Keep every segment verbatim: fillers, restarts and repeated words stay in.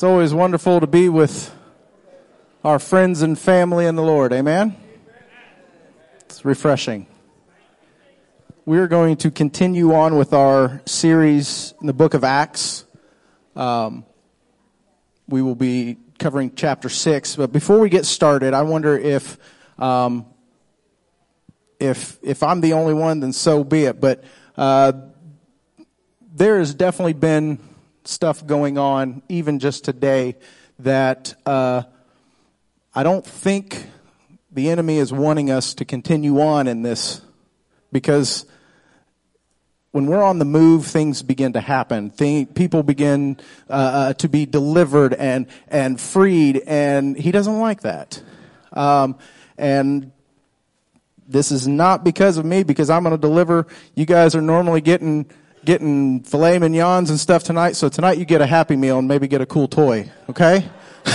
It's always wonderful to be with our friends and family in the Lord. Amen? It's refreshing. We're going to continue on with our series in the book of Acts. Um, we will be covering chapter six. But before we get started, I wonder if um, if if I'm the only one, then so be it. But uh, there has definitely been stuff going on, even just today, that uh, I don't think the enemy is wanting us to continue on in this, because when we're on the move, things begin to happen. Thing, people begin uh, uh, to be delivered and and freed, and he doesn't like that. Um, and this is not because of me, because I'm going to deliver. You guys are normally getting getting filet mignons and stuff tonight, so tonight you get a Happy Meal and maybe get a cool toy, okay?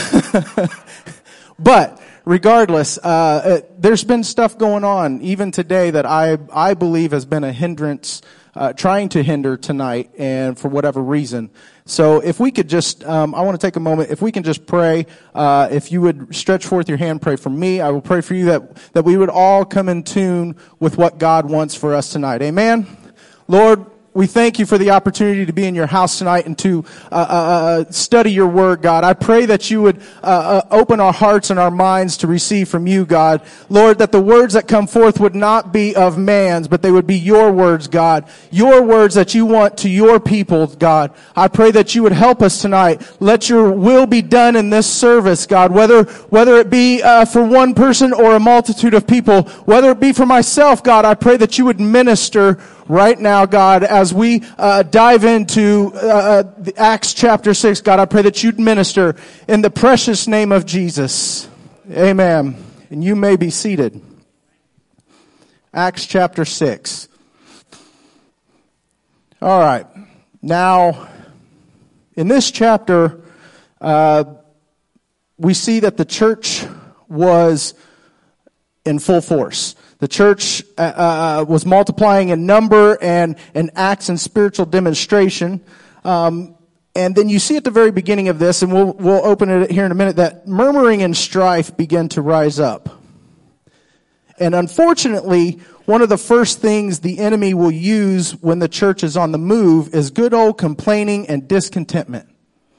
But regardless, uh, there's been stuff going on even today that I I believe has been a hindrance, uh, trying to hinder tonight, and for whatever reason. So if we could just, um, I want to take a moment, if we can just pray, uh, if you would stretch forth your hand, pray for me. I will pray for you that, that we would all come in tune with what God wants for us tonight. Amen? Lord, we thank you for the opportunity to be in your house tonight and to uh, uh, study your word, God. I pray that you would uh, uh, open our hearts and our minds to receive from you, God. Lord, that the words that come forth would not be of man's, but they would be your words, God. Your words that you want to your people, God. I pray that you would help us tonight. Let your will be done in this service, God, whether whether it be uh, for one person or a multitude of people, whether it be for myself, God. I pray that you would minister right now, God, as we uh, dive into uh, Acts chapter six, God, I pray that you'd minister in the precious name of Jesus. Amen. And you may be seated. Acts chapter six. All right. Now, in this chapter, uh, we see that the church was in full force. The church uh, uh, was multiplying in number and, and acts and spiritual demonstration. Um, and then you see at the very beginning of this, and we'll we'll open it here in a minute, that murmuring and strife began to rise up. And unfortunately, one of the first things the enemy will use when the church is on the move is good old complaining and discontentment.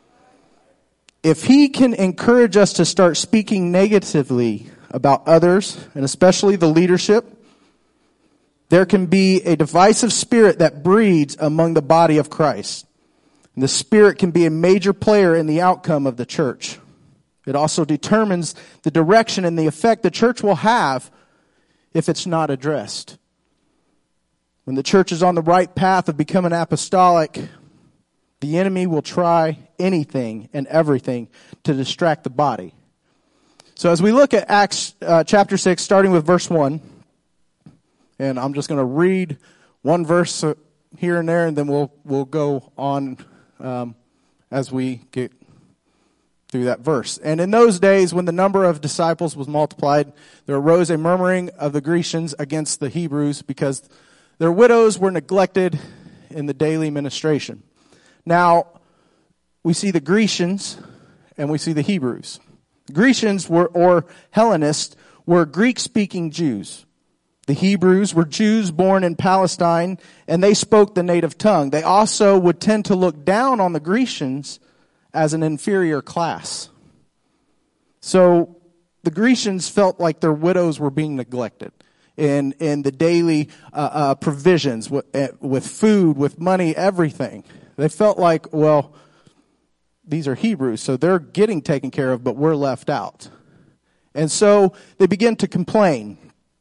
If he can encourage us to start speaking negatively about others, and especially the leadership, there can be a divisive spirit that breeds among the body of Christ. And the spirit can be a major player in the outcome of the church. It also determines the direction and the effect the church will have if it's not addressed. When the church is on the right path of becoming apostolic, the enemy will try anything and everything to distract the body. So as we look at Acts uh, chapter six, starting with verse one, and I'm just going to read one verse here and there, and then we'll we'll go on um, as we get through that verse. And in those days, when the number of disciples was multiplied, there arose a murmuring of the Grecians against the Hebrews, because their widows were neglected in the daily ministration. Now, we see the Grecians and we see the Hebrews. Grecians were, or Hellenists, were Greek-speaking Jews. The Hebrews were Jews born in Palestine, and they spoke the native tongue. They also would tend to look down on the Grecians as an inferior class. So the Grecians felt like their widows were being neglected in, in the daily uh, uh, provisions, with, uh, with food, with money, everything. They felt like, well, these are Hebrews, so they're getting taken care of, but we're left out. And so they begin to complain.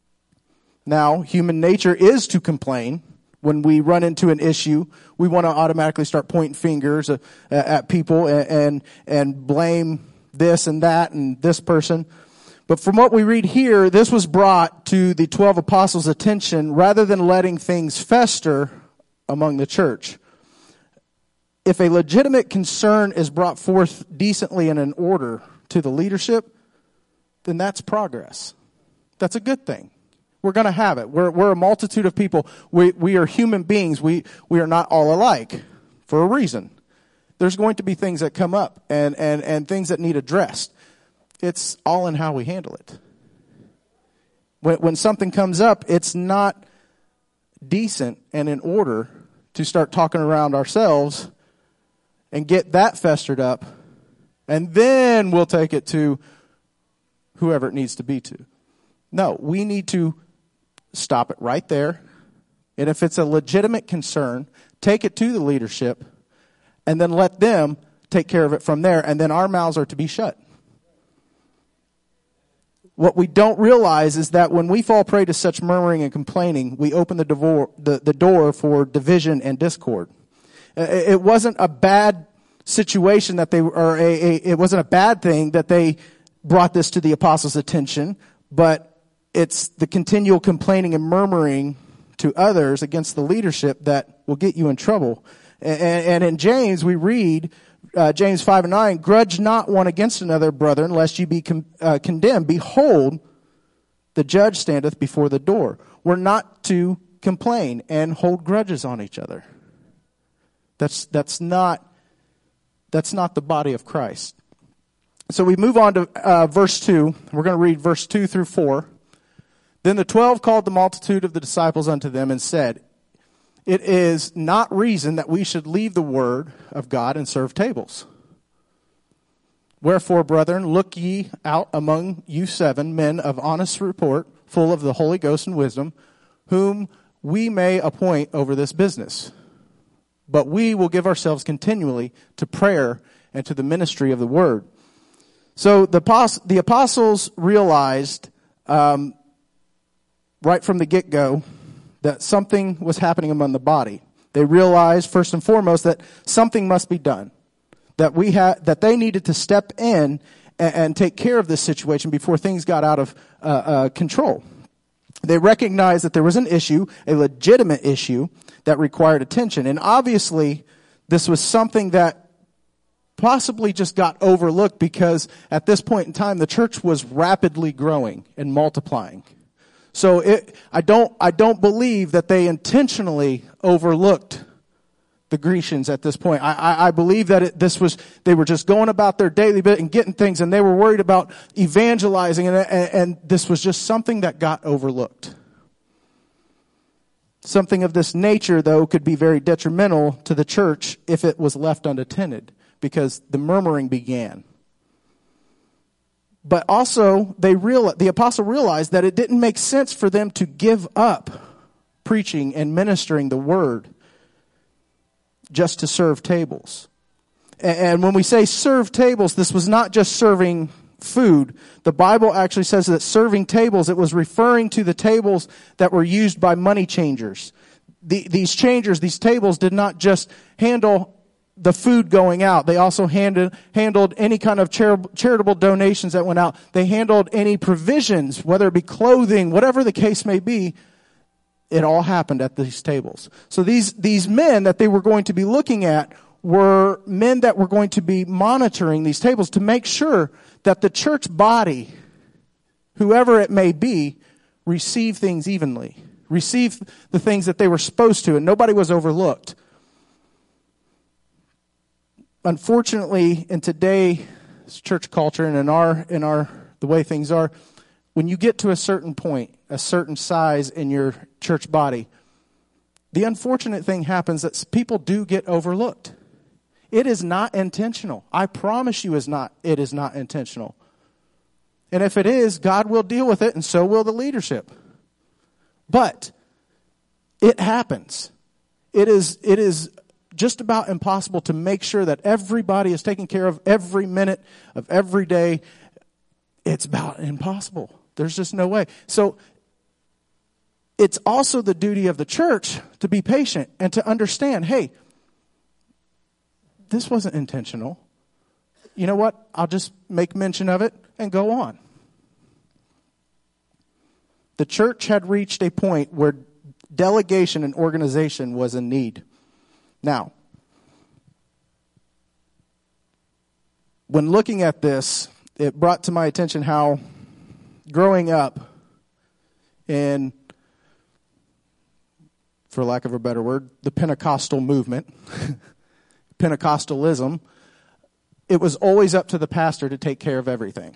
Now, human nature is to complain. When we run into an issue, we want to automatically start pointing fingers at, at people and, and and blame this and that and this person. But from what we read here, this was brought to the twelve apostles' attention rather than letting things fester among the church. If a legitimate concern is brought forth decently and in order to the leadership, then that's progress. That's a good thing. We're going to have it. We're we're a multitude of people. We we are human beings. We we are not all alike for a reason. there's going to be things that come up and, and, and things that need addressed. It's all in how we handle it. When, when something comes up, it's not decent and in order to start talking around ourselves and get that festered up, and then we'll take it to whoever it needs to be to. No, we need to stop it right there. And if it's a legitimate concern, take it to the leadership and then let them take care of it from there. And then our mouths are to be shut. What we don't realize is that when we fall prey to such murmuring and complaining, we open the door, the, the door for division and discord. It wasn't a bad situation that they, or a, a, it wasn't a bad thing that they brought this to the apostles' attention, but it's the continual complaining and murmuring to others against the leadership that will get you in trouble. And, and in James, we read, uh, James five and nine, grudge not one against another, brethren, lest you be com- uh, condemned. Behold, the judge standeth before the door. We're not to complain and hold grudges on each other. That's, that's not, that's not the body of Christ. So we move on to uh, verse two. We're going to read verse two through four. Then the twelve called the multitude of the disciples unto them and said, it is not reason that we should leave the word of God and serve tables. Wherefore, brethren, look ye out among you seven men of honest report, full of the Holy Ghost and wisdom, whom we may appoint over this business. But we will give ourselves continually to prayer and to the ministry of the word. So the, the apostles realized um, right from the get-go that something was happening among the body. They realized, first and foremost, that something must be done. That we had, that they needed to step in and, and take care of this situation before things got out of uh, uh, control. They recognized that there was an issue, a legitimate issue, that required attention. And obviously, this was something that possibly just got overlooked because at this point in time, the church was rapidly growing and multiplying. So it, I don't, I don't believe that they intentionally overlooked the Grecians at this point. I, I, I believe that it, this was, they were just going about their daily bit and getting things, and they were worried about evangelizing, and, and, and this was just something that got overlooked. Something of this nature, though, could be very detrimental to the church if it was left unattended, because the murmuring began. But also, they real, the apostle realized that it didn't make sense for them to give up preaching and ministering the word just to serve tables. And when we say serve tables, this was not just serving food. The Bible actually says that serving tables, it was referring to the tables that were used by money changers. The, these changers, these tables did not just handle the food going out. They also handed, handled any kind of charitable, charitable donations that went out. They handled any provisions, whether it be clothing, whatever the case may be. It all happened at these tables. So these, these men that they were going to be looking at were men that were going to be monitoring these tables to make sure that the church body, whoever it may be, received things evenly, received the things that they were supposed to, and nobody was overlooked. Unfortunately, in today's church culture and in our in our the way things are, when you get to a certain point, a certain size in your church body, the unfortunate thing happens that people do get overlooked. It is not intentional. I promise you, is not. It is not intentional. And if it is, God will deal with it, and so will the leadership. But it happens. It is. It is. Just about impossible to make sure that everybody is taken care of every minute of every day. It's about impossible. There's just no way. So it's also the duty of the church to be patient and to understand, hey, this wasn't intentional. You know what? I'll just make mention of it and go on. The church had reached a point where delegation and organization was in need. Now, when looking at this, it brought to my attention how growing up in, for lack of a better word, the Pentecostal movement, Pentecostalism, it was always up to the pastor to take care of everything.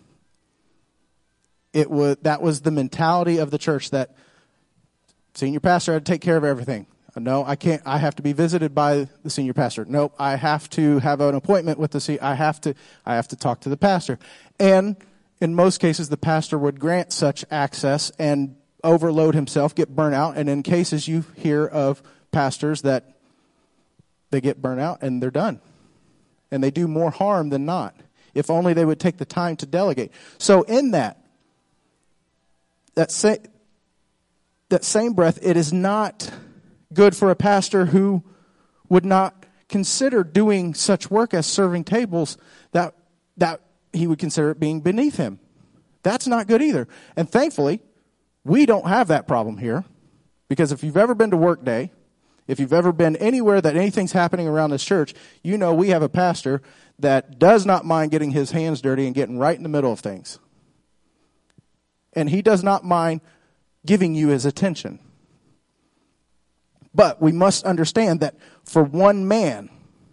It was, that was the mentality of the church, that senior pastor had to take care of everything. No, I can't. I have to be visited by the senior pastor. Nope, I have to have an appointment with the senior. I have to. I have to talk to the pastor. And in most cases, the pastor would grant such access and overload himself, get burnt out. And in cases, you hear of pastors that they get burnt out and they're done, and they do more harm than not. If only they would take the time to delegate. So in that, that sa- that same breath, it is not good for a pastor who would not consider doing such work as serving tables, that that he would consider it being beneath him. That's not good either. And thankfully, we don't have that problem here, because if you've ever been to Workday, if you've ever been anywhere that anything's happening around this church, you know we have a pastor that does not mind getting his hands dirty and getting right in the middle of things. And he does not mind giving you his attention. But we must understand that for one man,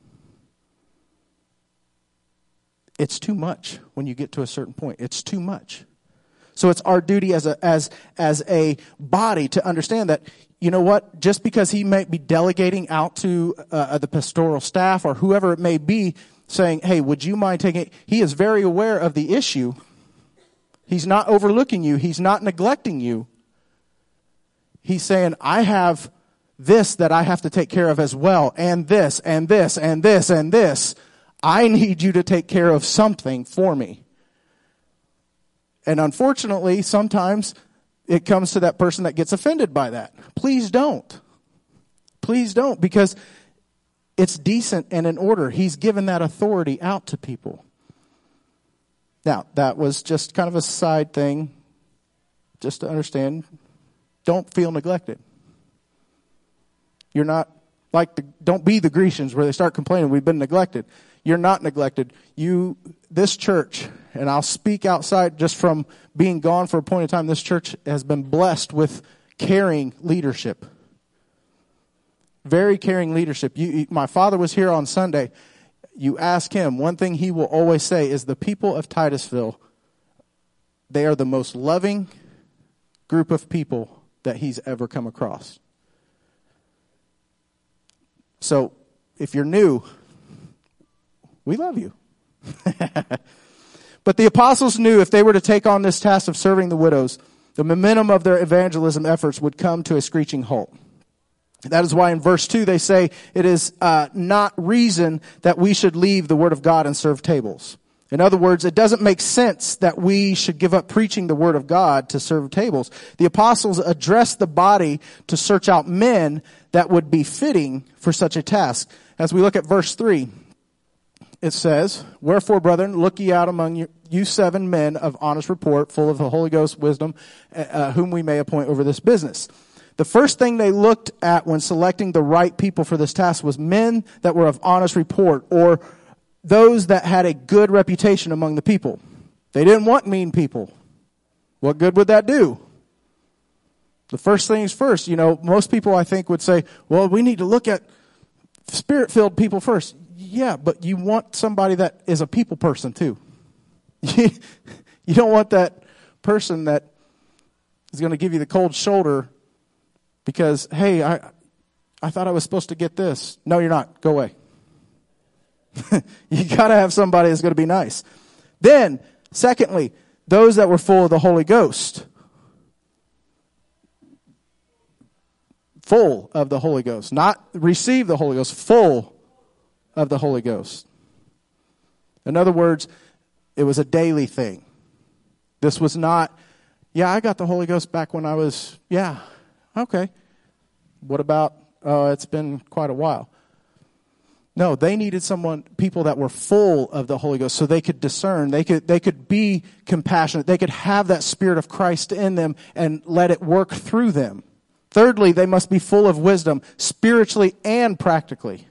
it's too much when you get to a certain point. It's too much. So it's our duty as a as as a body to understand that, you know what, just because he may be delegating out to uh, the pastoral staff or whoever it may be, saying, hey, would you mind taking it? He is very aware of the issue. He's not overlooking you. He's not neglecting you. He's saying, I have this that I have to take care of as well, and this, and this, and this, and this. I need you to take care of something for me. And unfortunately, sometimes it comes to that person that gets offended by that. Please don't. Please don't, because it's decent and in order. He's given that authority out to people. Now, that was just kind of a side thing, just to understand. Don't feel neglected. You're not like the, don't be the Grecians where they start complaining we've been neglected. You're not neglected. You, this church, and I'll speak outside just from being gone for a point in time, this church has been blessed with caring leadership. Very caring leadership. You, my father was here on Sunday. You ask him, one thing he will always say is the people of Titusville, they are the most loving group of people that he's ever come across. So, if you're new, we love you. But the apostles knew if they were to take on this task of serving the widows, the momentum of their evangelism efforts would come to a screeching halt. That is why in verse two they say it is uh, not reason that we should leave the word of God and serve tables. In other words, it doesn't make sense that we should give up preaching the word of God to serve tables. The apostles addressed the body to search out men that would be fitting for such a task. As we look at verse three, it says, wherefore, brethren, look ye out among you, you seven men of honest report, full of the Holy Ghost wisdom, uh, whom we may appoint over this business. The first thing they looked at when selecting the right people for this task was men that were of honest report, or those that had a good reputation among the people. They didn't want mean people. What good would that do? The first things first. You know, most people I think would say, well, we need to look at spirit-filled people first. Yeah, but you want somebody that is a people person too. You don't want that person that is going to give you the cold shoulder because, hey, I I thought I was supposed to get this. No, you're not. Go away. You got to have somebody that's going to be nice. Then, secondly, those that were full of the Holy Ghost. Full of the Holy Ghost. Not receive the Holy Ghost. Full of the Holy Ghost. In other words, it was a daily thing. This was not, yeah, I got the Holy Ghost back when I was, yeah, okay. What about, oh, it's been quite a while. No, they needed someone, people that were full of the Holy Ghost so they could discern, they could, they could be compassionate, they could have that Spirit of Christ in them and let it work through them. Thirdly, they must be full of wisdom, spiritually and practically.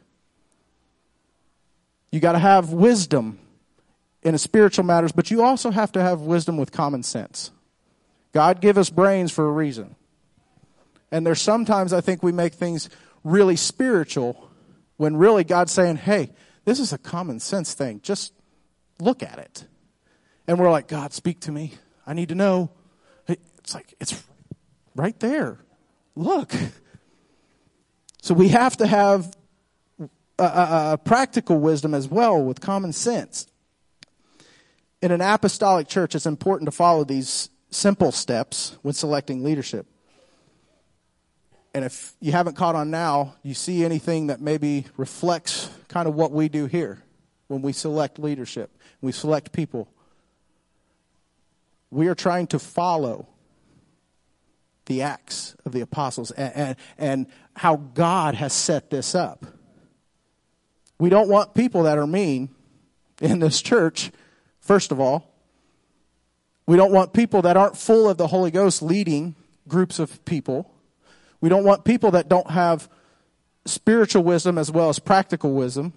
You got to have wisdom in a spiritual matters, but you also have to have wisdom with common sense. God gave us brains for a reason. And there's sometimes I think we make things really spiritual When really God's saying, hey, this is a common sense thing. Just look at it. And we're like, God, speak to me. I need to know. It's like, it's right there. Look. So we have to have a, a, a practical wisdom as well with common sense. In an apostolic church, it's important to follow these simple steps when selecting leadership. And if you haven't caught on now, you see anything that maybe reflects kind of what we do here when we select leadership, we select people. We are trying to follow the acts of the apostles and, and, and how God has set this up. We don't want people that are mean in this church, first of all. We don't want people that aren't full of the Holy Ghost leading groups of people. We don't want people that don't have spiritual wisdom as well as practical wisdom.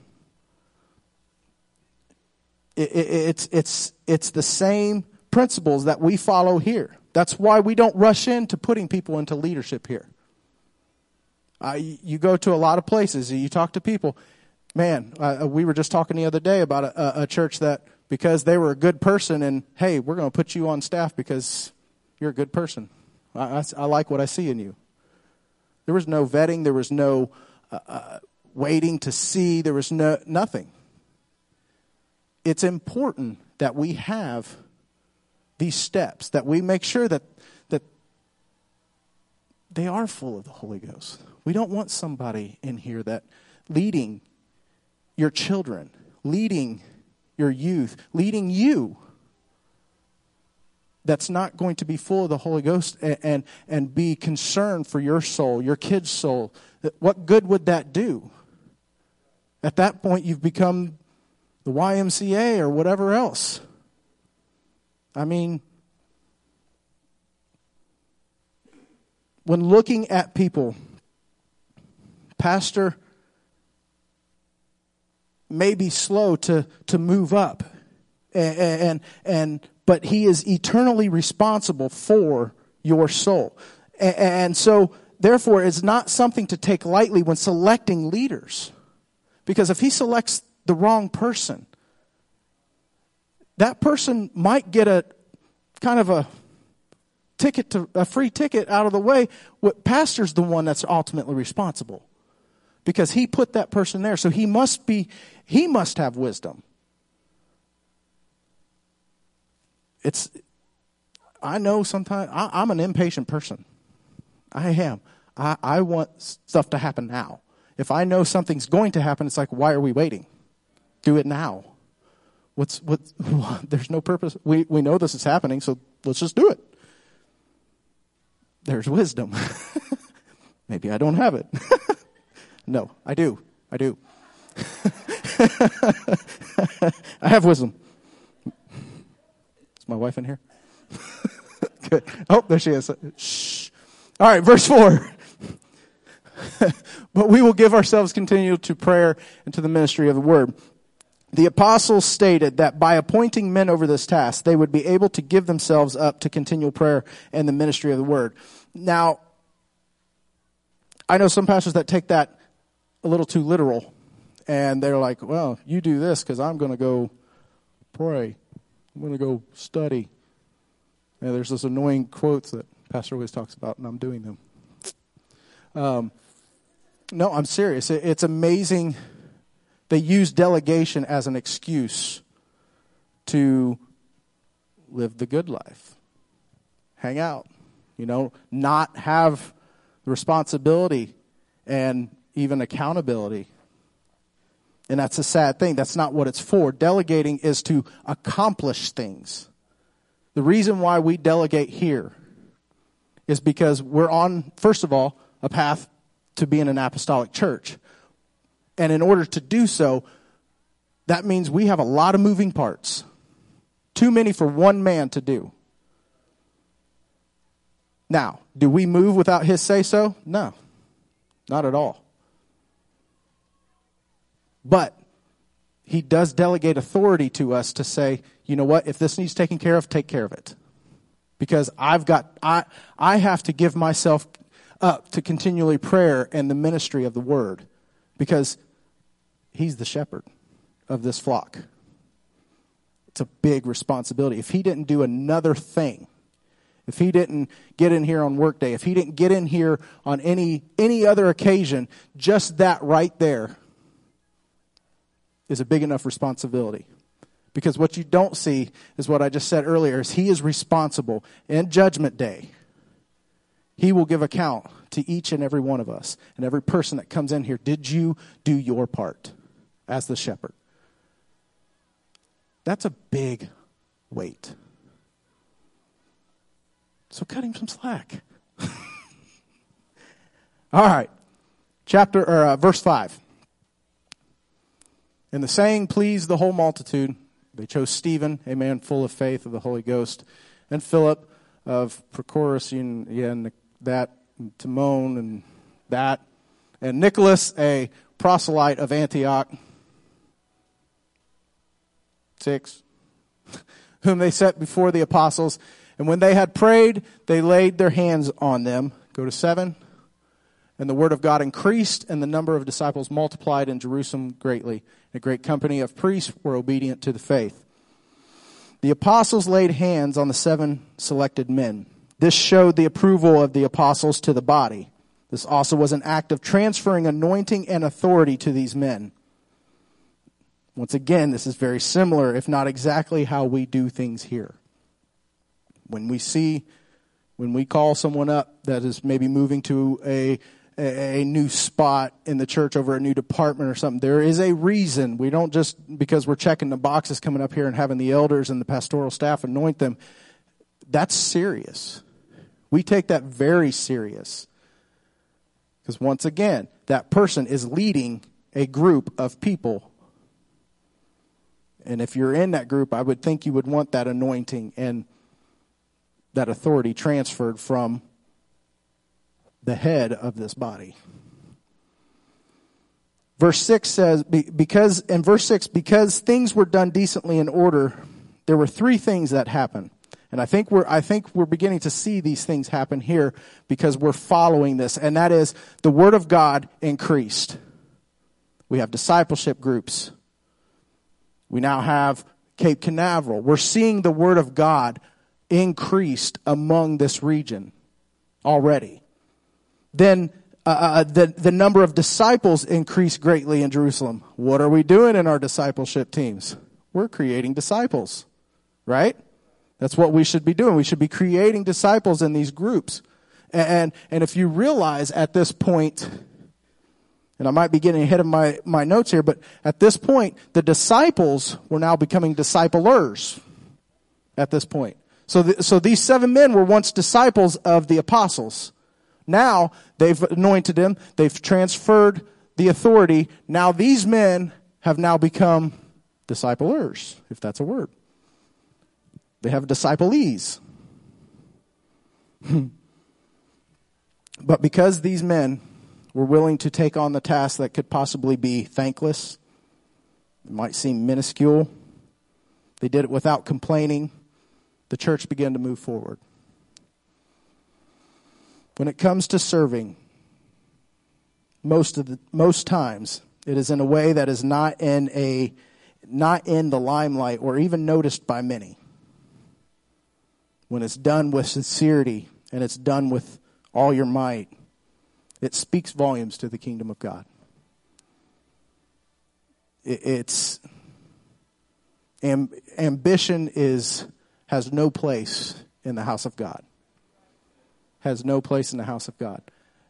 It, it, it's, it's, it's the same principles that we follow here. That's why we don't rush into putting people into leadership here. Uh, you, you go to a lot of places, you talk to people. Man, uh, we were just talking the other day about a, a church that because they were a good person and, hey, we're going to put you on staff because you're a good person. I, I, I like what I see in you. There was no vetting. There was no uh, uh, waiting to see. There was no nothing. It's important that we have these steps, that we make sure that that they are full of the Holy Ghost. We don't want somebody in here that leading your children, leading your youth, leading you, that's not going to be full of the Holy Ghost and, and, and be concerned for your soul, your kid's soul. What good would that do? At that point, you've become the Y M C A or whatever else. I mean, when looking at people, pastor may be slow to, to move up, and, and and but he is eternally responsible for your soul. And, and so, therefore, it's not something to take lightly when selecting leaders. Because if he selects the wrong person, that person might get a kind of a ticket to a free ticket out of the way. What pastor's the one that's ultimately responsible, because he put that person there. So he must be, he must have wisdom. It's, I know sometimes I, I'm an impatient person. I am. I, I want stuff to happen now. If I know something's going to happen, it's like, why are we waiting? Do it now. What's what? There's no purpose. We we know this is happening, so let's just do it. There's wisdom. Maybe I don't have it. No, I do. I do. I have wisdom. Is my wife in here? Good. Oh, there she is. Shh. All right, verse four. But we will give ourselves continually to prayer and to the ministry of the word. The apostles stated that by appointing men over this task, they would be able to give themselves up to continual prayer and the ministry of the word. Now, I know some pastors that take that a little too literal, and they're like, well, you do this because I'm going to go pray. I'm going to go study. And there's this annoying quotes that Pastor always talks about, and I'm doing them. Um, no, I'm serious. It, it's amazing. They use delegation as an excuse to live the good life, hang out, you know, not have the responsibility and even accountability. And that's a sad thing. That's not what it's for. Delegating is to accomplish things. The reason why we delegate here is because we're on, first of all, a path to being an apostolic church. And in order to do so, that means we have a lot of moving parts. Too many for one man to do. Now, do we move without his say-so? No, not at all. But he does delegate authority to us to say, you know what, if this needs taken care of, take care of it. Because I've got, I, I have to give myself up to continually prayer and the ministry of the word. Because he's the shepherd of this flock. It's a big responsibility. If he didn't do another thing, if he didn't get in here on work day, if he didn't get in here on any any other occasion, just that right there is a big enough responsibility. Because what you don't see is what I just said earlier, is he is responsible. In Judgment Day, he will give account to each and every one of us and every person that comes in here. Did you do your part as the shepherd? That's a big weight. So cut him some slack. All right. Chapter or uh, verse five. And the saying pleased the whole multitude. They chose Stephen, a man full of faith of the Holy Ghost, and Philip of Prochorus, and, yeah, and that, and Timon, and that, and Nicholas, a proselyte of Antioch. Six. Whom they set before the apostles. And when they had prayed, they laid their hands on them. Go to seven. And the word of God increased, and the number of disciples multiplied in Jerusalem greatly. A great company of priests were obedient to the faith. The apostles laid hands on the seven selected men. This showed the approval of the apostles to the body. This also was an act of transferring anointing and authority to these men. Once again, this is very similar, if not exactly how we do things here. When we see, when we call someone up that is maybe moving to a, a, a new spot in the church over a new department or something, there is a reason. We don't just, because we're checking the boxes coming up here and having the elders and the pastoral staff anoint them. That's serious. We take that very serious. Because once again, that person is leading a group of people. And if you're in that group, I would think you would want that anointing and that authority transferred from the head of this body. Verse six says, because, in verse six, because things were done decently in order, there were three things that happened. And I think we're, I think we're beginning to see these things happen here because we're following this. And that is, the word of God increased. We have discipleship groups. We now have Cape Canaveral. We're seeing the word of God increased among this region already. Then uh, the, the number of disciples increased greatly in Jerusalem. What are we doing in our discipleship teams? We're creating disciples, right? That's what we should be doing. We should be creating disciples in these groups. And, and if you realize at this point, and I might be getting ahead of my, my notes here, but at this point, the disciples were now becoming disciplers at this point. So, the, so these seven men were once disciples of the apostles. Now they've anointed them. They've transferred the authority. Now these men have now become disciplers, if that's a word. They have disciplees. But because these men were willing to take on the task that could possibly be thankless, it might seem minuscule, they did it without complaining. The church began to move forward. When it comes to serving, most of the most times it is in a way that is not in a not in the limelight or even noticed by many. When it's done with sincerity and it's done with all your might, it speaks volumes to the kingdom of God. It, it's amb, ambition is has no place in the house of God. Has no place in the house of God.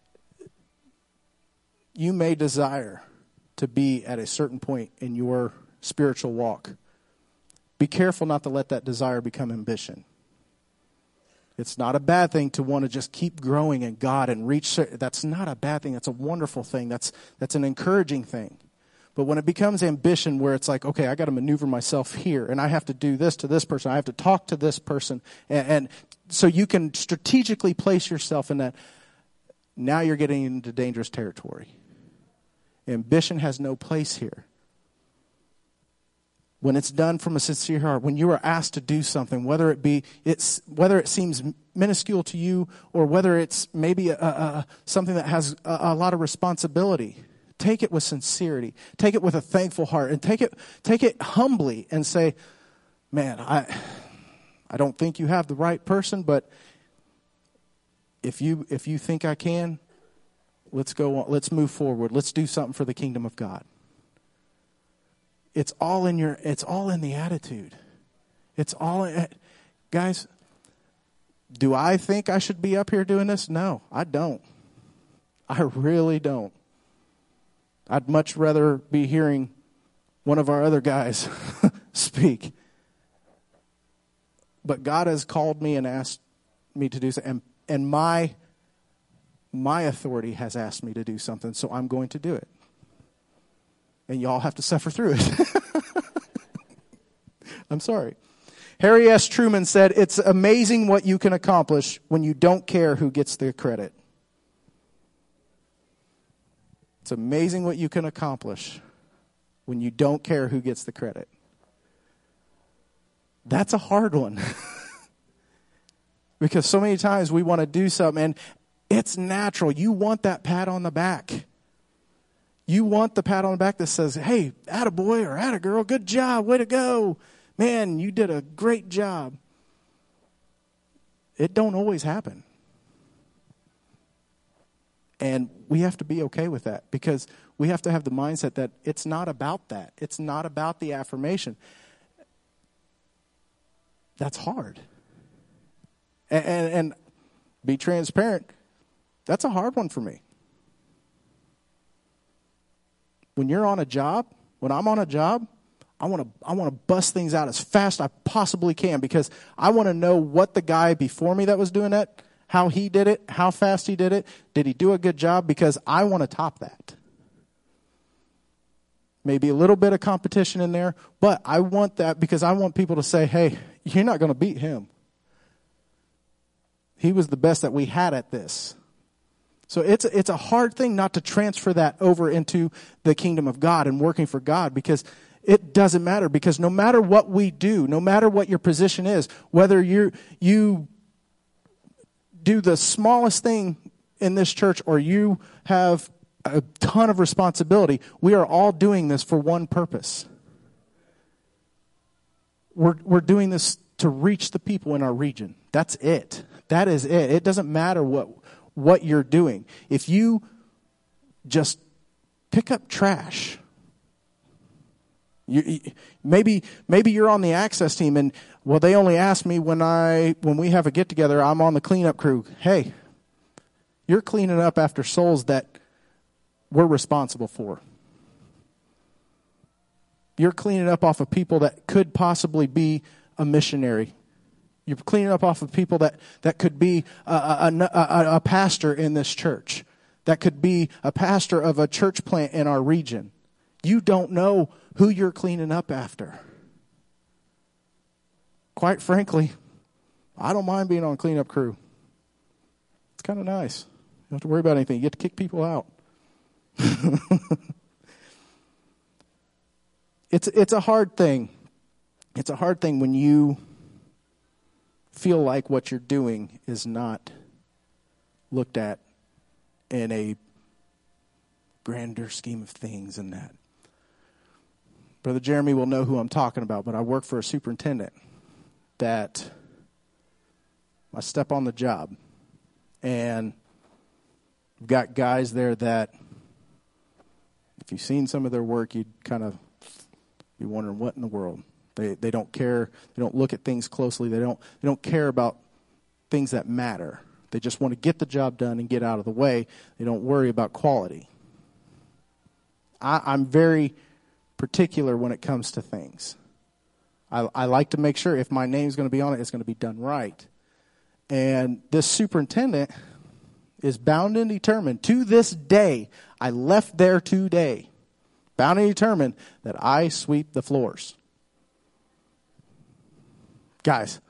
You may desire to be at a certain point in your spiritual walk. Be careful not to let that desire become ambition. It's not a bad thing to want to just keep growing in God and reach. That's not a bad thing. That's a wonderful thing. That's that's an encouraging thing. But when it becomes ambition where it's like, okay, I got to maneuver myself here and I have to do this to this person. I have to talk to this person. And, and so you can strategically place yourself in that. Now you're getting into dangerous territory. Ambition has no place here. When it's done from a sincere heart, when you are asked to do something, whether it be it's whether it seems minuscule to you or whether it's maybe a, a, something that has a, a lot of responsibility, take it with sincerity. Take it with a thankful heart, and take it take it humbly and say, man, I I don't think you have the right person, but if you if you think I can, let's go on, let's move forward. Let's do something for the kingdom of God. It's all in your it's all in the attitude. It's all in, guys, do I think I should be up here doing this? No, I don't. I really don't. I'd much rather be hearing one of our other guys speak. But God has called me and asked me to do something. And, and my, my authority has asked me to do something, so I'm going to do it. And y'all have to suffer through it. I'm sorry. Harry S. Truman said, it's amazing what you can accomplish when you don't care who gets the credit. It's amazing what you can accomplish when you don't care who gets the credit. That's a hard one. Because so many times we want to do something, and it's natural. You want that pat on the back. You want the pat on the back that says, hey, attaboy or attagirl, good job, way to go. Man, you did a great job. It don't always happen. And we have to be okay with that, because we have to have the mindset that it's not about that. It's not about the affirmation. That's hard. And, and, and be transparent, that's a hard one for me. When you're on a job, when I'm on a job, I want to I want to bust things out as fast as I possibly can, because I want to know what the guy before me that was doing that, how he did it, how fast he did it. Did he do a good job? Because I want to top that. Maybe a little bit of competition in there, but I want that because I want people to say, hey, you're not going to beat him. He was the best that we had at this. So it's it's a hard thing not to transfer that over into the kingdom of God and working for God, because it doesn't matter. Because no matter what we do, no matter what your position is, whether you you do the smallest thing in this church or you have a ton of responsibility, we are all doing this for one purpose. We're we're doing this to reach the people in our region. That's it. That is it. It doesn't matter what what you're doing. If you just pick up trash, you, maybe maybe you're on the access team and, well, they only ask me when I when we have a get together, I'm on the cleanup crew. Hey, you're cleaning up after souls that we're responsible for. You're cleaning up off of people that could possibly be a missionary. You're cleaning up off of people that, that could be a, a, a, a pastor in this church. That could be a pastor of a church plant in our region. You don't know who you're cleaning up after. Quite frankly, I don't mind being on cleanup crew. It's kind of nice. You don't have to worry about anything. You get to kick people out. it's it's a hard thing. It's a hard thing when you feel like what you're doing is not looked at in a grander scheme of things and that. Brother Jeremy will know who I'm talking about, but I work for a superintendent that I step on the job, and we've got guys there that if you've seen some of their work, you'd kind of be wondering what in the world. They they don't care. They don't look at things closely. They don't they don't care about things that matter. They just want to get the job done and get out of the way. They don't worry about quality. I, I'm very particular when it comes to things. I, I like to make sure if my name's going to be on it, it's going to be done right. And this superintendent is bound and determined. To this day, I left there today, bound and determined that I sweep the floors. Guys,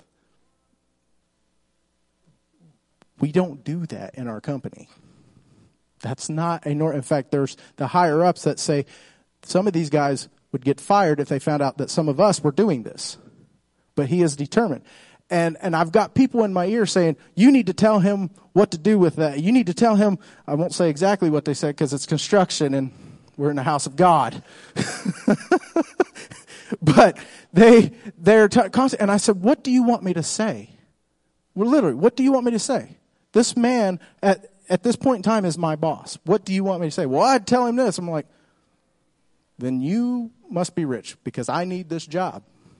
we don't do that in our company. That's not a norm. In fact, there's the higher ups that say some of these guys would get fired if they found out that some of us were doing this. But he is determined. And and I've got people in my ear saying, you need to tell him what to do with that. You need to tell him, I won't say exactly what they said because it's construction and we're in the house of God. But they, they're t- constant. And I said, what do you want me to say? Well, literally, what do you want me to say? This man at, at this point in time is my boss. What do you want me to say? Well, I'd tell him this. I'm like, then you must be rich because I need this job.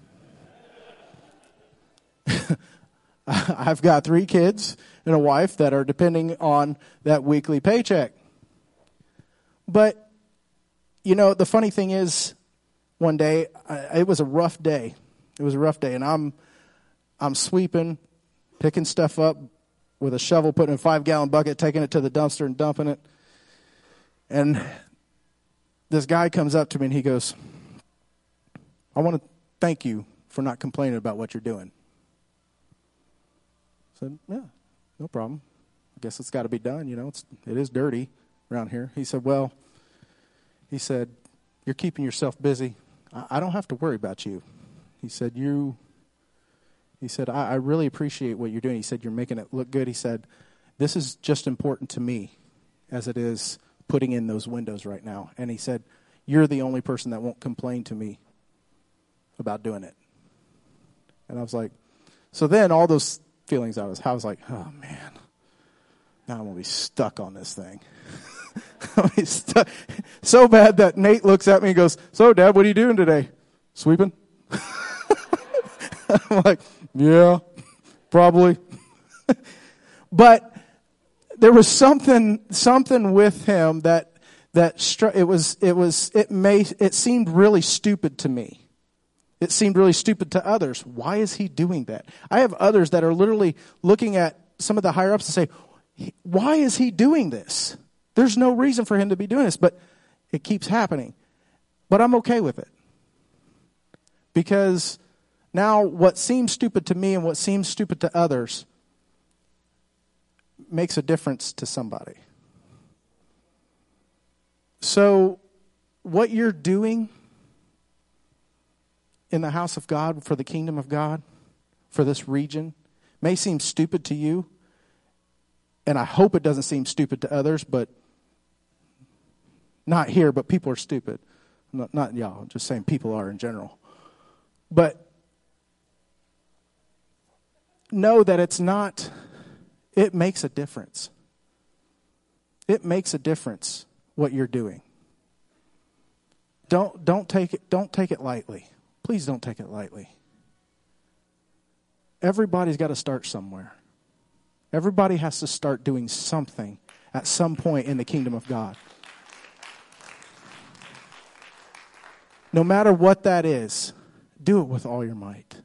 I've got three kids and a wife that are depending on that weekly paycheck. But, you know, the funny thing is, one day, I, it was a rough day. It was a rough day, and I'm I'm sweeping, picking stuff up with a shovel, putting it in a five-gallon bucket, taking it to the dumpster and dumping it. And this guy comes up to me, and he goes, I want to thank you for not complaining about what you're doing. I said, yeah, no problem. I guess it's got to be done. You know, it's, it is dirty around here. He said, well, he said, you're keeping yourself busy. I, I don't have to worry about you. He said, you, he said, I, I really appreciate what you're doing. He said, you're making it look good. He said, this is just important to me as it is putting in those windows right now. And he said, you're the only person that won't complain to me about doing it. And I was like, so then all those feelings I was, I was like, oh man, now I'm going to be stuck on this thing. I'm be stuck. So bad that Nate looks at me and goes, so Dad, what are you doing today? Sweeping? I'm like, yeah, probably. But there was something, something with him that, that stru- it was, it was, it may, it seemed really stupid to me. It seemed really stupid to others. Why is he doing that? I have others that are literally looking at some of the higher ups and say, why is he doing this? There's no reason for him to be doing this, but it keeps happening. But I'm okay with it. Because now what seems stupid to me and what seems stupid to others makes a difference to somebody. So what you're doing in the house of God, for the kingdom of God, for this region, may seem stupid to you. And I hope it doesn't seem stupid to others, but not here, but people are stupid. Not, not y'all, I'm just saying people are in general. But know that it's not, it makes a difference. It makes a difference what you're doing. Don't don't take it don't take it lightly. Please don't take it lightly. Everybody's got to start somewhere. Everybody has to start doing something at some point in the kingdom of God. No matter what that is, do it with all your might.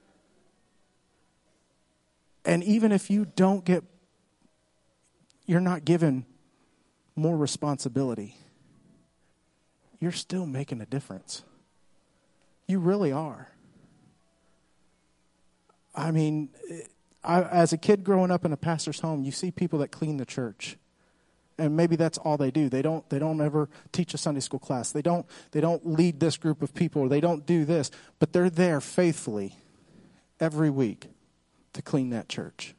And even if you don't get, you're not given more responsibility, you're still making a difference. You really are. I mean, I, as a kid growing up in a pastor's home, you see people that clean the church. And maybe that's all they do. They don't they don't ever teach a Sunday school class. They don't they don't lead this group of people, or they don't do this, but they're there faithfully every week to clean that church.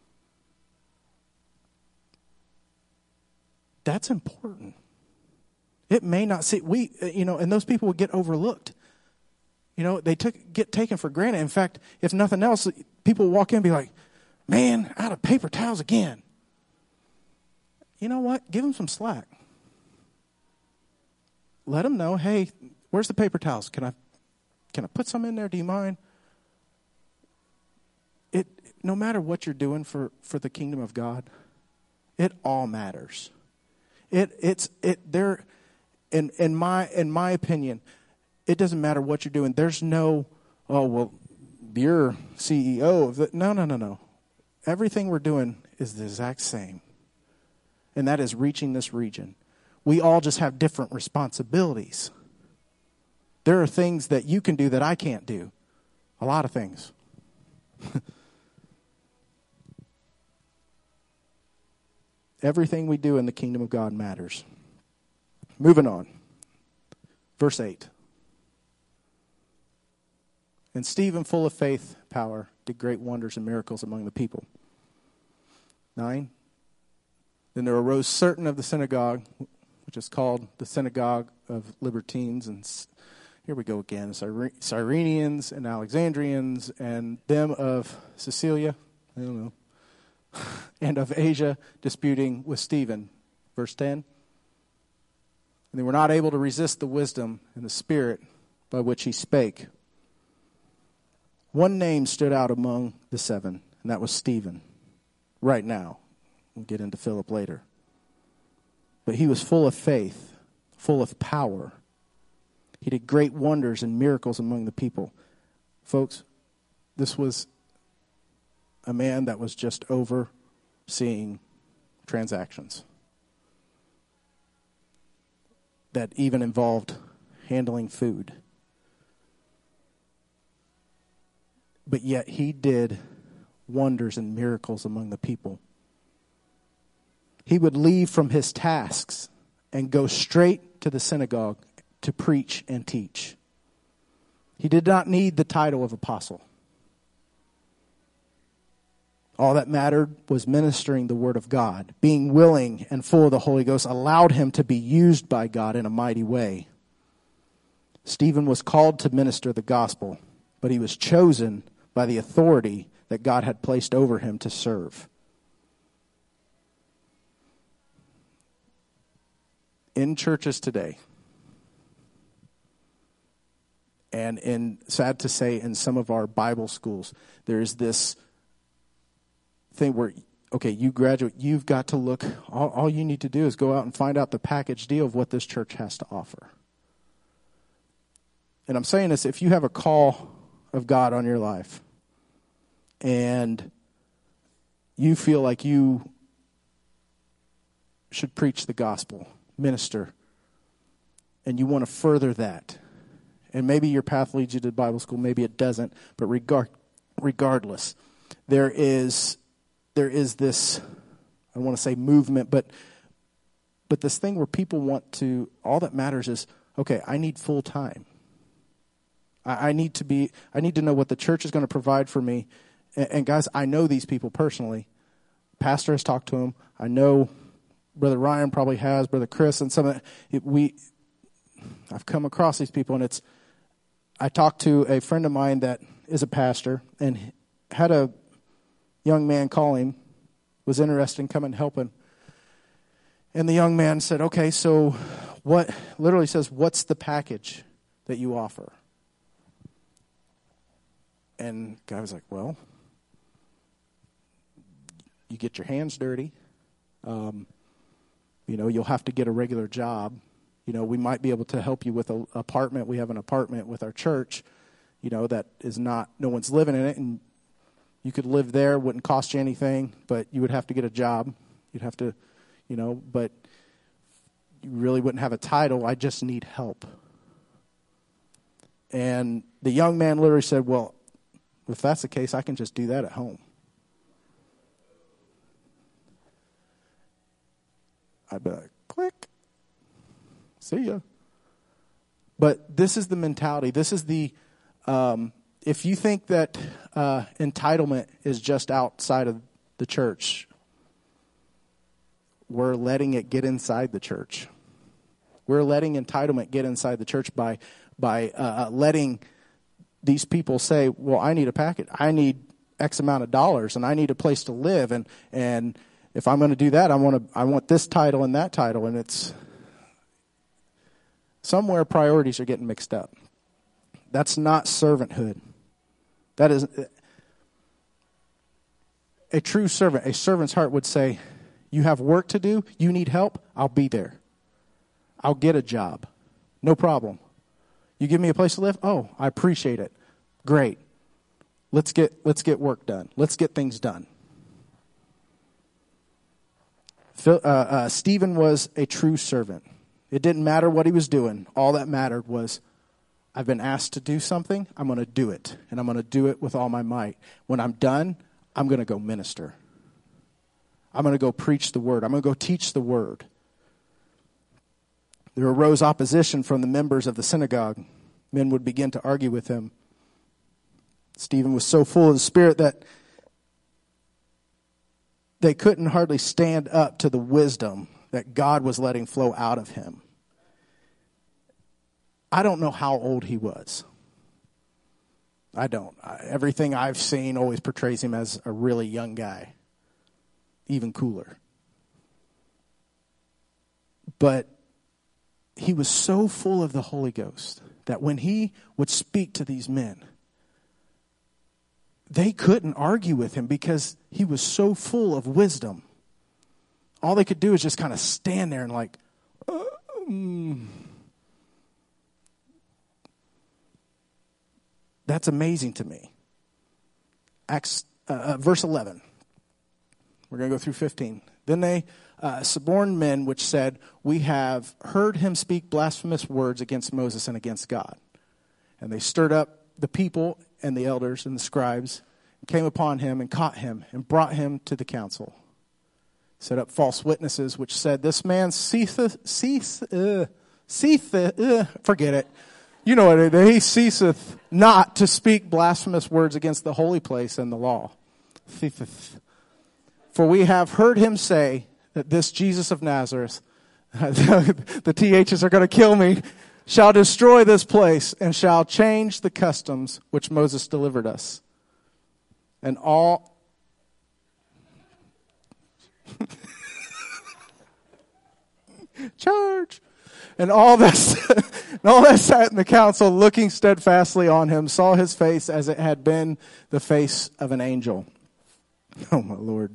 That's important. It may not see we you know, and those people will get overlooked. You know, they took get taken for granted. In fact, if nothing else, people walk in and be like, man, out of paper towels again. You know what? Give them some slack. Let them know, hey, where's the paper towels? Can I can I put some in there? Do you mind? It no matter what you're doing for, for the kingdom of God, it all matters. It it's it there in in my in my opinion, it doesn't matter what you're doing. There's no, oh, well, you're C E O of the. No, no, no, no. Everything we're doing is the exact same. And that is reaching this region. We all just have different responsibilities. There are things that you can do that I can't do. A lot of things. Everything we do in the kingdom of God matters. Moving on. Verse eight. And Stephen, full of faith, power, did great wonders and miracles among the people. Nine. Then there arose certain of the synagogue, which is called the synagogue of Libertines, and here we go again, Cyrenians and Alexandrians, and them of Cilicia, I don't know, and of Asia, disputing with Stephen. Verse ten. And they were not able to resist the wisdom and the spirit by which he spake. One name stood out among the seven, and that was Stephen. Right now. We'll get into Philip later. But he was full of faith, full of power. He did great wonders and miracles among the people. Folks, this was a man that was just overseeing transactions that even involved handling food. But yet he did wonders and miracles among the people. He would leave from his tasks and go straight to the synagogue to preach and teach. He did not need the title of apostle. All that mattered was ministering the word of God. Being willing and full of the Holy Ghost allowed him to be used by God in a mighty way. Stephen was called to minister the gospel, but he was chosen by the authority that God had placed over him to serve. In churches today, and in, sad to say, in some of our Bible schools, there's this thing where, okay, you graduate, you've got to look, all, all you need to do is go out and find out the package deal of what this church has to offer. And I'm saying this, if you have a call of God on your life, and you feel like you should preach the gospel, minister, and you want to further that, and maybe your path leads you to Bible school, maybe it doesn't, but regard, regardless, there is there is this, I don't want to say movement, but but this thing where people want to, all that matters is, okay, I need full time. I, I need to be, I need to know what the church is going to provide for me. And, and guys, I know these people personally. Pastor has talked to them. I know Brother Ryan probably has, Brother Chris, and some of it, we, I've come across these people, and it's, I talked to a friend of mine that is a pastor, and had a young man call him, was interested in coming helping. And the young man said, okay, so what, literally says, what's the package that you offer? And the guy was like, well, you get your hands dirty. Um, You know, you'll have to get a regular job. You know, we might be able to help you with an apartment. We have an apartment with our church, you know, that is not, no one's living in it. And you could live there, wouldn't cost you anything, but you would have to get a job. You'd have to, you know, but you really wouldn't have a title. I just need help. And the young man literally said, well, if that's the case, I can just do that at home. I'd be like, click, see ya. But this is the mentality. This is the, um, if you think that uh, entitlement is just outside of the church, we're letting it get inside the church. We're letting entitlement get inside the church by by uh, letting these people say, well, I need a packet. I need X amount of dollars, and I need a place to live, and and if I'm going to do that, I want to I want this title and that title, and it's somewhere priorities are getting mixed up. That's not servanthood. That is a true servant. A servant's heart would say, you have work to do, you need help, I'll be there. I'll get a job. No problem. You give me a place to live? Oh, I appreciate it. Great. Let's get let's get work done. Let's get things done. Phil, uh, uh, Stephen was a true servant. It didn't matter what he was doing. All that mattered was, I've been asked to do something, I'm going to do it. And I'm going to do it with all my might. When I'm done, I'm going to go minister. I'm going to go preach the word. I'm going to go teach the word. There arose opposition from the members of the synagogue. Men would begin to argue with him, Stephen was so full of the Spirit that they couldn't hardly stand up to the wisdom that God was letting flow out of him. I don't know how old he was. I don't. I, everything I've seen always portrays him as a really young guy. Even cooler. But he was so full of the Holy Ghost that when he would speak to these men, they couldn't argue with him because he was so full of wisdom. All they could do is just kind of stand there and like, uh, mm. That's amazing to me. Acts, uh, uh, verse eleven. We're going to go through fifteen. Then they uh, suborned men which said, we have heard him speak blasphemous words against Moses and against God. And they stirred up the people and the elders and the scribes, and came upon him and caught him and brought him to the council. Set up false witnesses which said, this man ceaseth, cease, uh, ceaseth, uh, forget it. You know what it is. He ceaseth not to speak blasphemous words against the holy place and the law. Ceaseth. For we have heard him say that this Jesus of Nazareth, the T H's are going to kill me, shall destroy this place and shall change the customs which Moses delivered us. And all... Charge! And all that, and all that sat in the council, looking steadfastly on him, saw his face as it had been the face of an angel. Oh, my Lord.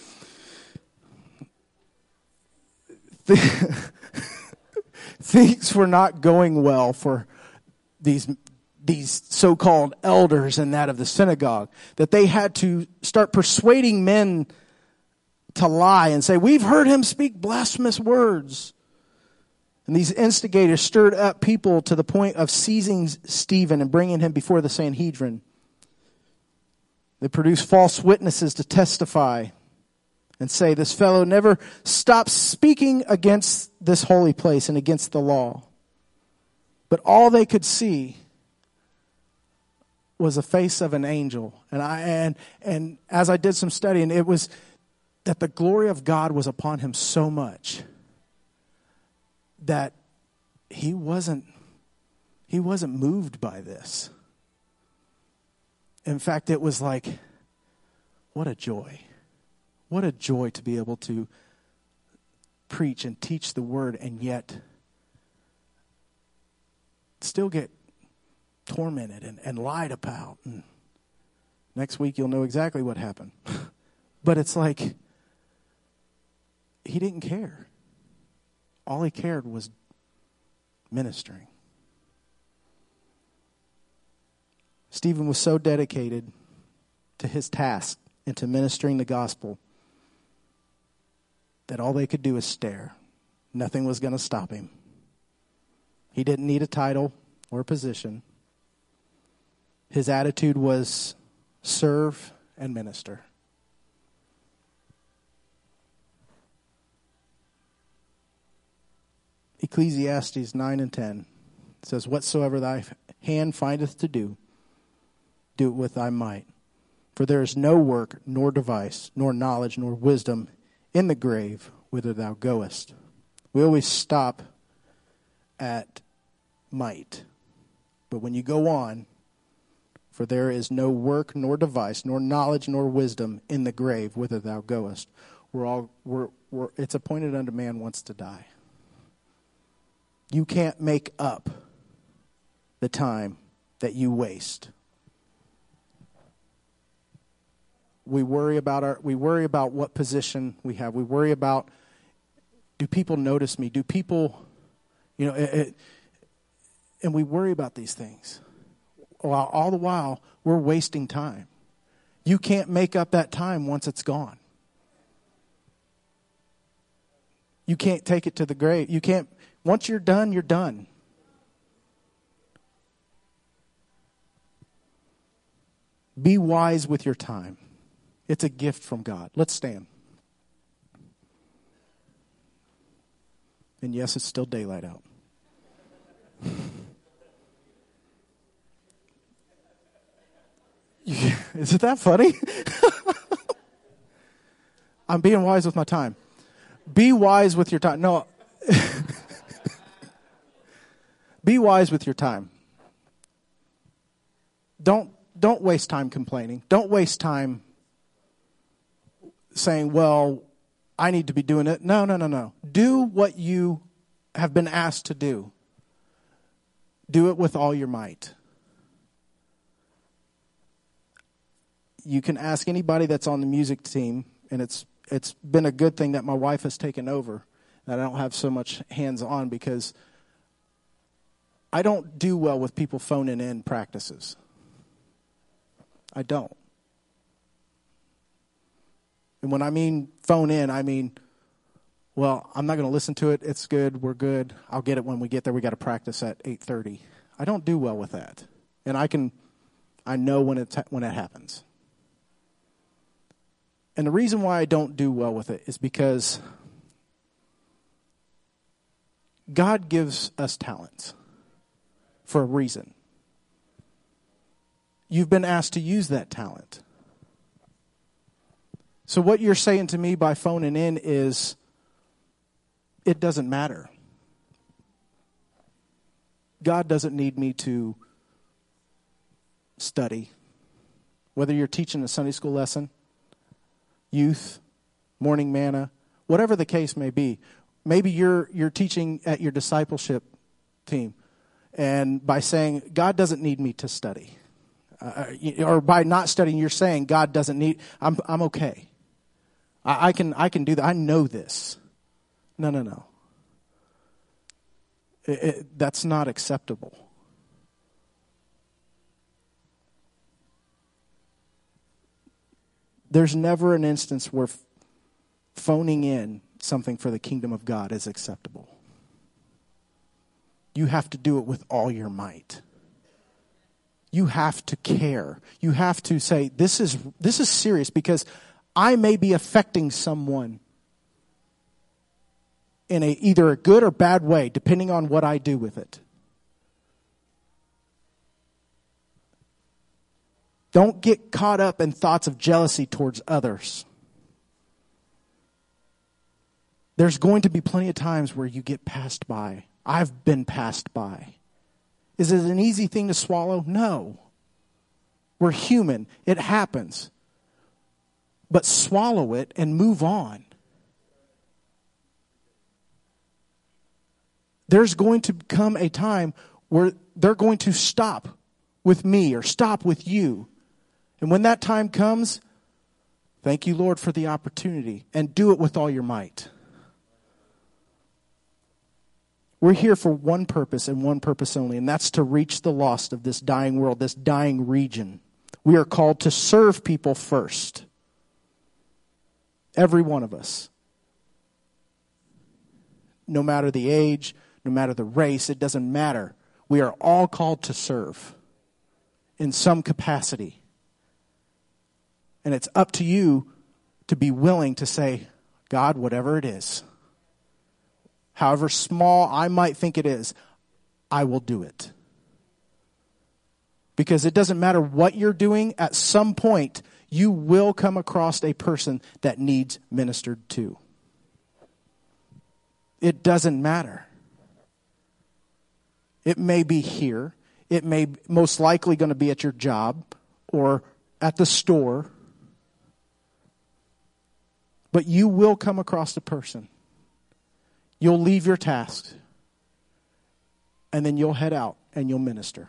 Things were not going well for these, these so-called elders and that of the synagogue, that they had to start persuading men to lie and say, we've heard him speak blasphemous words. And these instigators stirred up people to the point of seizing Stephen and bringing him before the Sanhedrin. They produced false witnesses to testify and say, this fellow never stops speaking against this holy place and against the law. But all they could see was the face of an angel. And I and and as I did some studying, it was that the glory of God was upon him so much that he wasn't he wasn't moved by this. In fact, it was like, what a joy. What a joy to be able to preach and teach the word and yet still get tormented and, and lied about. And next week you'll know exactly what happened. But it's like he didn't care. All he cared was ministering. Stephen was so dedicated to his task and to ministering the gospel that all they could do is stare. Nothing was going to stop him. He didn't need a title or a position. His attitude was serve and minister. Ecclesiastes nine and ten says, whatsoever thy hand findeth to do, do it with thy might. For there is no work, nor device, nor knowledge, nor wisdom in the grave whither thou goest. We always stop at might. But when you go on, for there is no work, nor device, nor knowledge, nor wisdom in the grave whither thou goest. We're all, we're, we're, it's appointed unto man once to die. You can't make up the time that you waste. We worry about our we worry about what position we have. We worry about, do people notice me? Do people, you know, it, it, and we worry about these things. While all the while we're wasting time. You can't make up that time once it's gone. You can't take it to the grave. You can't. Once you're done, you're done. Be wise with your time. It's a gift from God. Let's stand. And yes, it's still daylight out. Is it that funny? I'm being wise with my time. Be wise with your time. No. Be wise with your time. Don't don't waste time complaining. Don't waste time saying, well, I need to be doing it. No, no, no, no. Do what you have been asked to do. Do it with all your might. You can ask anybody that's on the music team, and it's it's been a good thing that my wife has taken over, that I don't have so much hands-on, because I don't do well with people phoning in practices. I don't. And when I mean phone in, I mean, well, I'm not going to listen to it. It's good. We're good. I'll get it when we get there. We got to practice at eight thirty. I don't do well with that. And I can, I know when it, when it happens. And the reason why I don't do well with it is because God gives us talents for a reason. You've been asked to use that talent. So what you're saying to me by phoning in is, it doesn't matter. God doesn't need me to study. Whether you're teaching a Sunday school lesson, youth, morning manna, whatever the case may be. Maybe you're you're teaching at your discipleship team, and by saying, God doesn't need me to study. Uh, or by not studying, you're saying, God doesn't need, I'm I'm okay. I, I can I can do that. I know this. No, no, no. It, it, that's not acceptable. There's never an instance where f- phoning in something for the kingdom of God is acceptable. You have to do it with all your might. You have to care. You have to say, this is this is serious, because I may be affecting someone in a either a good or bad way, depending on what I do with it. Don't get caught up in thoughts of jealousy towards others. There's going to be plenty of times where you get passed by. I've been passed by. Is it an easy thing to swallow? No. We're human. It happens. But swallow it and move on. There's going to come a time where they're going to stop with me or stop with you. And when that time comes, thank you, Lord, for the opportunity, and do it with all your might. We're here for one purpose and one purpose only, and that's to reach the lost of this dying world, this dying region. We are called to serve people first. Every one of us. No matter the age, no matter the race, it doesn't matter. We are all called to serve in some capacity. And it's up to you to be willing to say, God, whatever it is, however small I might think it is, I will do it. Because it doesn't matter what you're doing, at some point you will come across a person that needs ministered to. It doesn't matter. It may be here. It may most likely going to be at your job or at the store. But you will come across a person. You'll leave your task. And then you'll head out and you'll minister.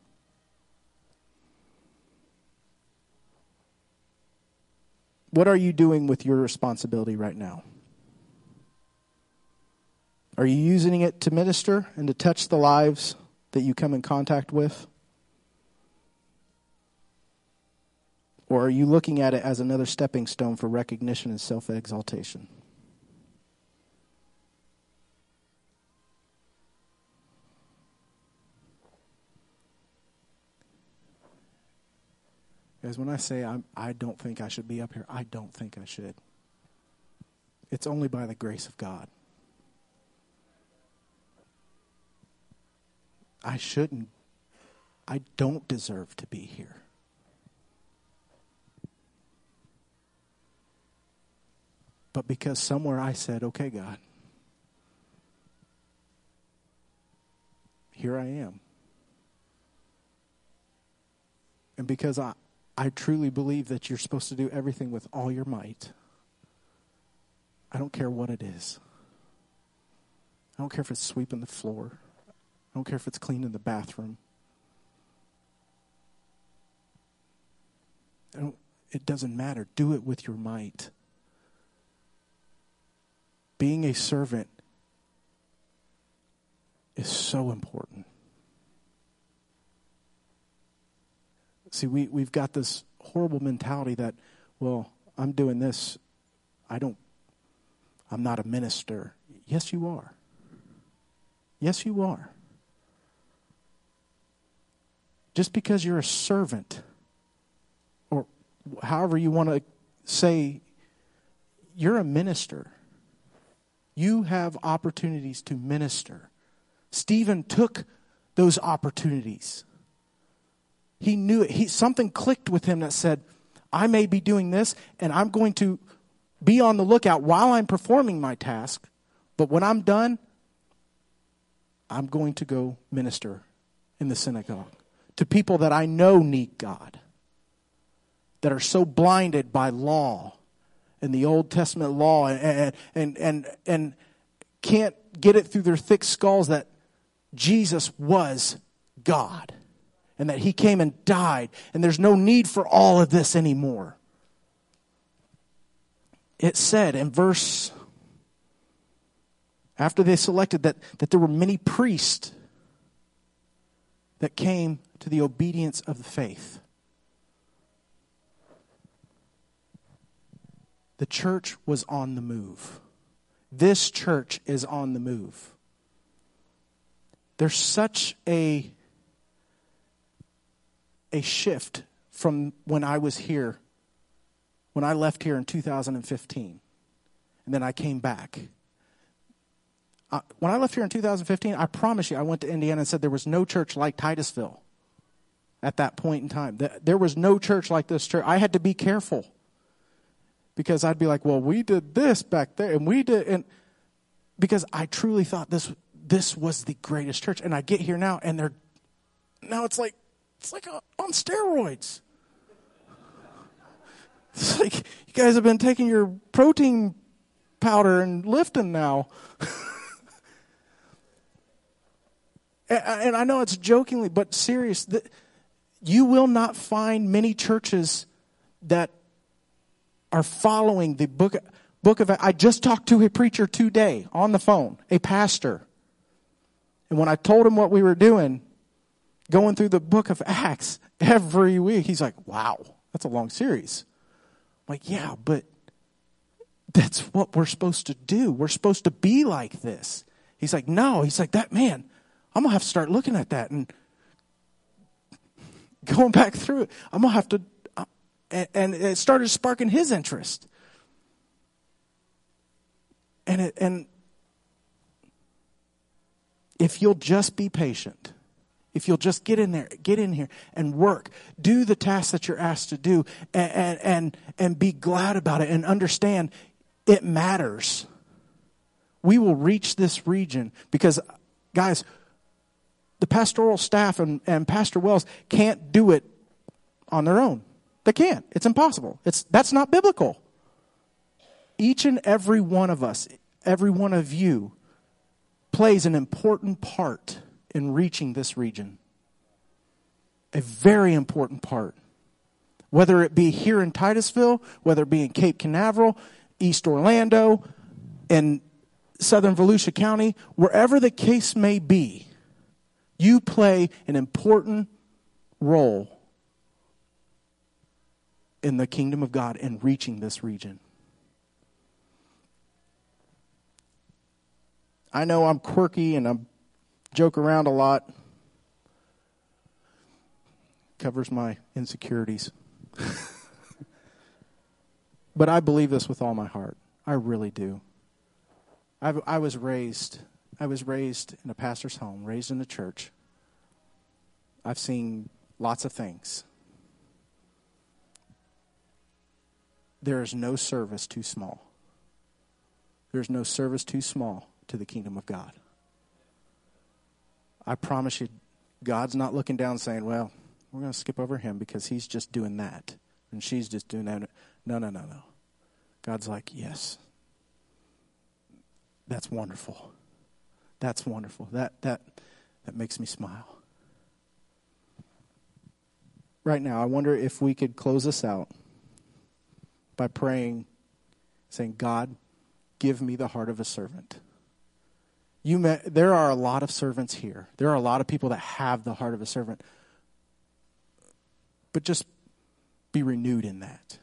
What are you doing with your responsibility right now? Are you using it to minister and to touch the lives that you come in contact with? Or are you looking at it as another stepping stone for recognition and self-exaltation? Guys, when I say I'm, I don't think I should be up here, I don't think I should. It's only by the grace of God. I shouldn't. I don't deserve to be here. but because somewhere I said, okay, God, here I am. And because I, I truly believe that you're supposed to do everything with all your might, I don't care what it is. I don't care if it's sweeping the floor. I don't care if it's cleaning the bathroom. I don't, it doesn't matter. Do it with your might. Being a servant is so important. See, we, we've got this horrible mentality that, well, I'm doing this. I don't, I'm not a minister. Yes, you are. Yes, you are. Just because you're a servant, or however you want to say, you're a minister. You have opportunities to minister. Stephen took those opportunities. He knew it. He, something clicked with him that said, I may be doing this, and I'm going to be on the lookout while I'm performing my task. But when I'm done, I'm going to go minister in the synagogue to people that I know need God, that are so blinded by law and the Old Testament law and and and and can't get it through their thick skulls that Jesus was God and that he came and died and there's no need for all of this anymore. It said in verse, after they selected that, that there were many priests that came to the obedience of the faith. The church was on the move. This church is on the move. There's such a, a shift from when I was here, when I left here in two thousand fifteen, and then I came back. Uh, when I left here in two thousand fifteen, I promise you, I went to Indiana and said there was no church like Titusville at that point in time. There was no church like this church. I had to be careful because I'd be like, well, we did this back there, and we did, and because I truly thought this this was the greatest church. And I get here now, and they're now it's like it's like a, on steroids. It's like you guys have been taking your protein powder and lifting now. And I know it's jokingly, but serious. You will not find many churches that are following the book, book of... I just talked to a preacher today on the phone, a pastor. And when I told him what we were doing, going through the book of Acts every week, he's like, wow, that's a long series. I'm like, yeah, but that's what we're supposed to do. We're supposed to be like this. He's like, no. He's like, that man... I'm going to have to start looking at that and going back through it. I'm going to have to, uh, and, and it started sparking his interest. And it, and if you'll just be patient, if you'll just get in there, get in here and work, do the tasks that you're asked to do, and and and, and be glad about it and understand it matters. We will reach this region because, guys, the pastoral staff and, and Pastor Wells can't do it on their own. They can't. It's impossible. It's that's not biblical. Each and every one of us, every one of you, plays an important part in reaching this region. A very important part. Whether it be here in Titusville, whether it be in Cape Canaveral, East Orlando, in Southern Volusia County, wherever the case may be, you play an important role in the kingdom of God in reaching this region. I know I'm quirky and I joke around a lot. Covers my insecurities. But I believe this with all my heart. I really do. I've, I was raised, I was raised in a pastor's home, raised in a church. I've seen lots of things. There is no service too small. There's no service too small to the kingdom of God. I promise you, God's not looking down saying, well, we're going to skip over him because he's just doing that. And she's just doing that. No, no, no, no. God's like, yes. That's wonderful. That's wonderful. That that that makes me smile. Right now, I wonder if we could close this out by praying, saying, God, give me the heart of a servant. You may, there are a lot of servants here. There are a lot of people that have the heart of a servant. But just be renewed in that.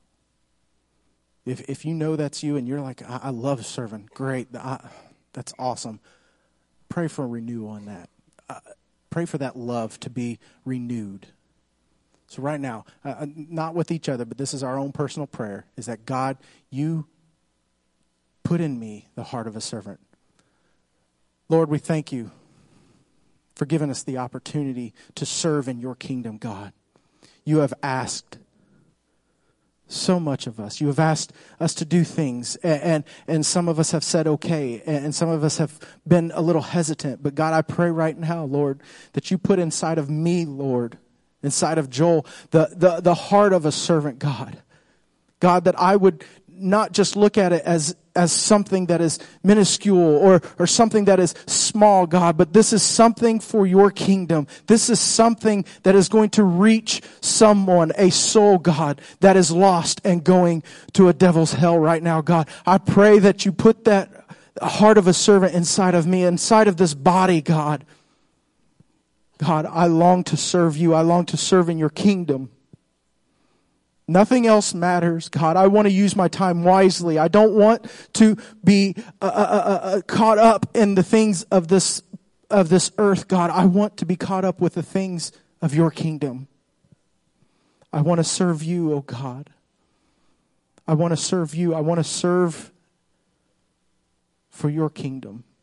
If if you know that's you and you're like, I, I love serving, great, I, that's awesome. Pray for a renewal on that. Uh, pray for that love to be renewed. So right now, uh, not with each other, but this is our own personal prayer, is that God, you put in me the heart of a servant. Lord, we thank you for giving us the opportunity to serve in your kingdom, God. You have asked so much of us. You have asked us to do things, and, and, and some of us have said okay, and some of us have been a little hesitant. But God, I pray right now, Lord, that you put inside of me, Lord, inside of Joel, the, the, the heart of a servant, God. God, that I would not just look at it as as something that is minuscule or or something that is small, God, but this is something for your kingdom. This is something that is going to reach someone, a soul, God, that is lost and going to a devil's hell right now, God. I pray that you put that heart of a servant inside of me, inside of this body, God. God, I long to serve you. I long to serve in your kingdom. Nothing else matters, God. I want to use my time wisely. I don't want to be uh, uh, uh, caught up in the things of this of this earth, God. I want to be caught up with the things of your kingdom. I want to serve you, oh God. I want to serve you. I want to serve for your kingdom.